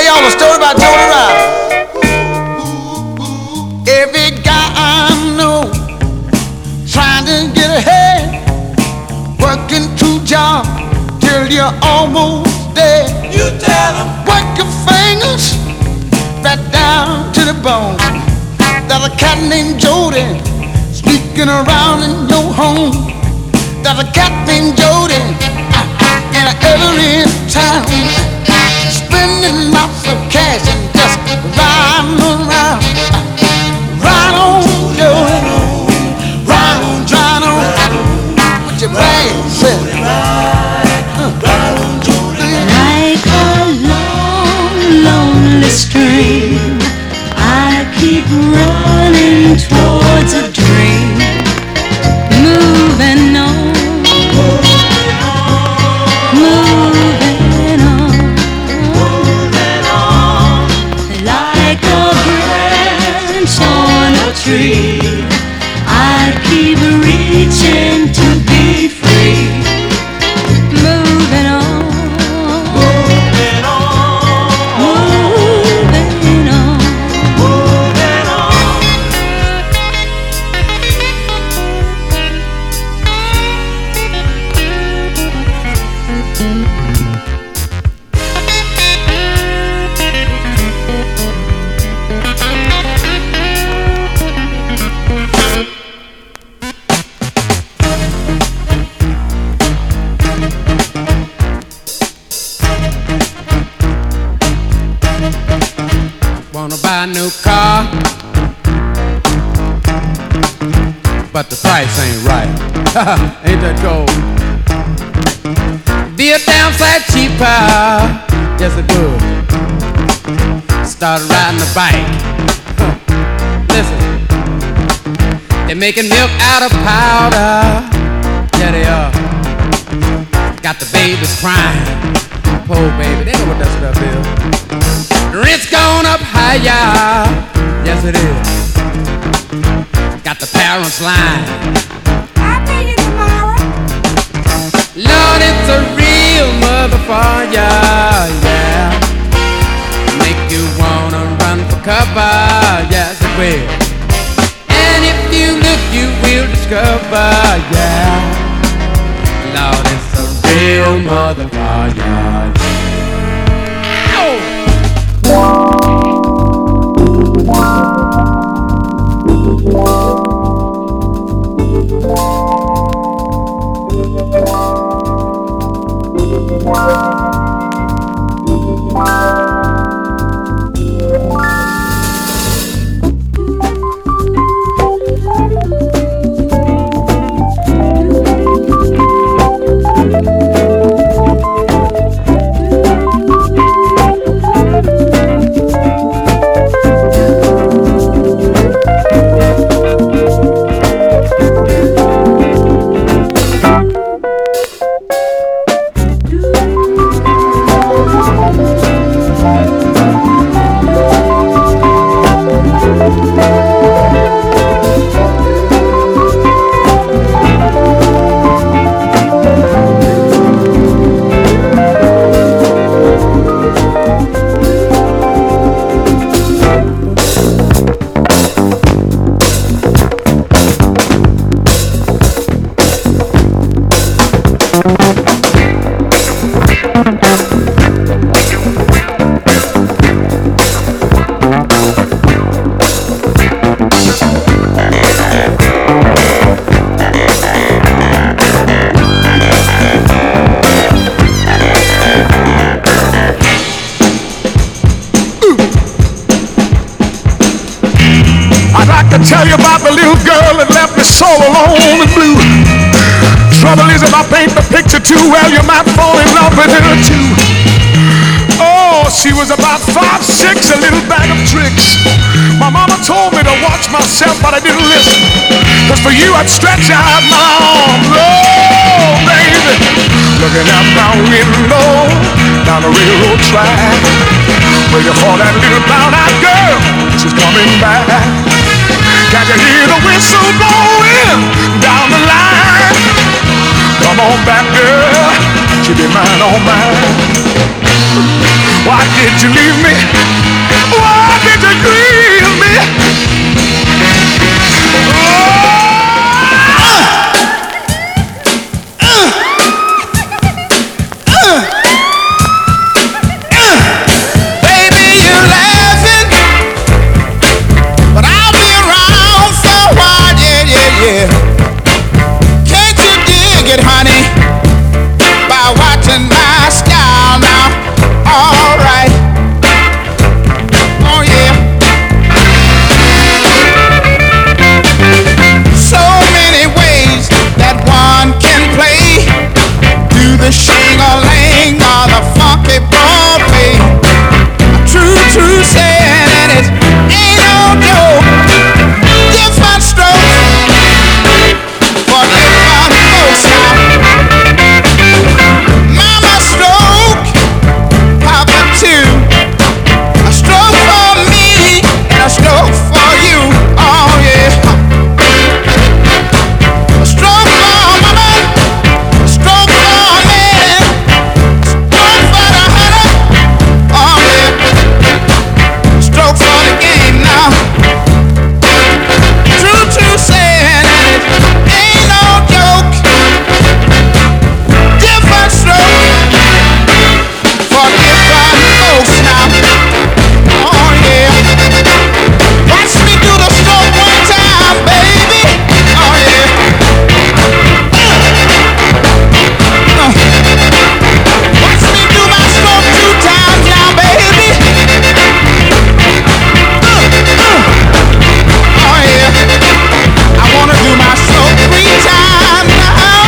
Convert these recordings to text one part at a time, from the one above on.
tell y'all a story about Jody Ryder. Every guy I know trying to get ahead, working 2 jobs till you're almost dead. You tell them, work your fingers right down to the bone. There's a cat named Jody sneaking around in your home. There's a cat named Jody in every town, spending lots of cash and just riding around. Ride on, Jody, ride on, ride on, with your bag set. Like a long, lonely stream, I keep running towards a dream, moving on, moving on, like a branch on a tree. I keep reaching to be free, moving on, moving on, moving on, moving on. Wanna buy a new car, but the price ain't right. Ain't that cold? Be a downside cheaper, yes it would. Started riding a bike. Listen, they're making milk out of powder. Yeah they are. Got the babies crying. Poor baby, they know what that stuff is. Rent's gone up higher, yes it is. Got the parents lying. I'll pay you tomorrow. Lord, it's a real motherfucker, yeah. Make you wanna run for cover, yes it will. And if you look, you will discover, yeah. Lord, it's a real motherfucker. Tell you about the little girl that left me so alone and blue. Trouble is, if I paint the picture too well, you might fall in love with her too. Oh, she was about 5'6", a little bag of tricks. My mama told me to watch myself, but I didn't listen. Cause for you, I'd stretch out my arms. Oh, baby, looking out my window down the railroad track, waiting for that little brown-eyed girl. She's coming back. Can you hear the whistle blowing down the line? Come on back, girl, she'll be mine, all mine. Why did you leave me? Why did you grieve me? Baby, you're laughing, but I'll be around for a while, yeah, yeah, yeah. Can't you dig it, honey? By watching my style now, all right. Oh yeah. So many ways that one can play. Do the shing-a-ling or the funky Broadway. True, true saying, and it ain't no joke. Different strokes for different folks now. Mama stroke, Papa too. A stroke for me and a stroke for you. Oh yeah. A stroke for mama, a stroke for me, stroke for the honey. Oh yeah. Stroke for the game now. True, true saying, and it ain't no joke. Different stroke for different folks now. Oh yeah. Watch me do the stroke one time, baby. Oh yeah. Watch me do my stroke 2 times now, baby. Oh yeah. I wanna do my stroke 3 times now.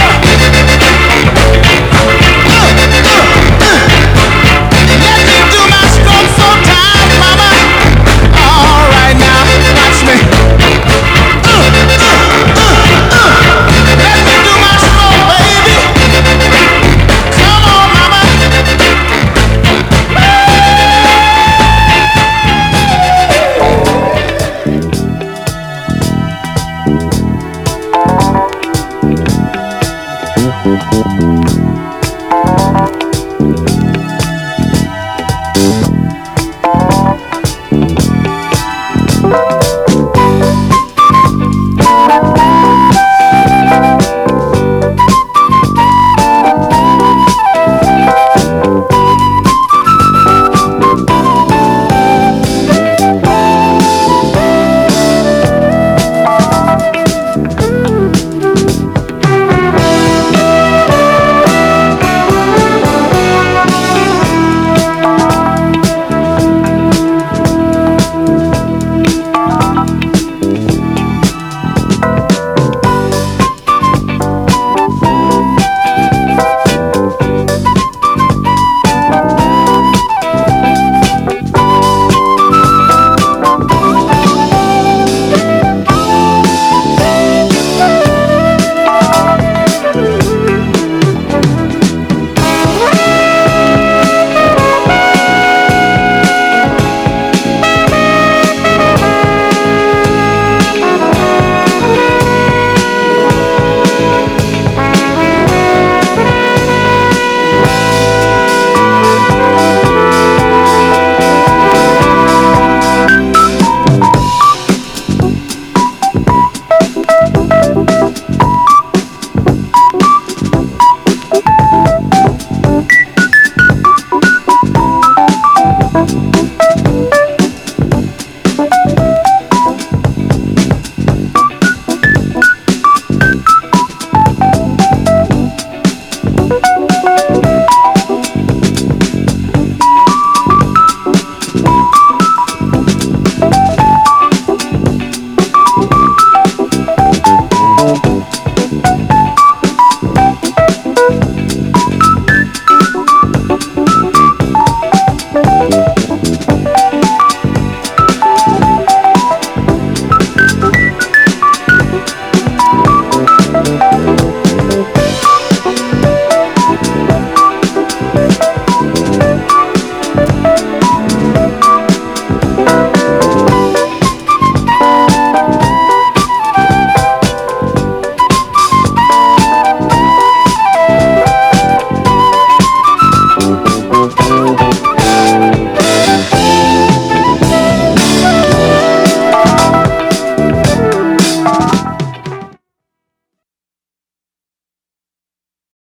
Let me do my stroke 4 times, mama. All right now, watch me. Let me do my stroke, baby. Come on, mama.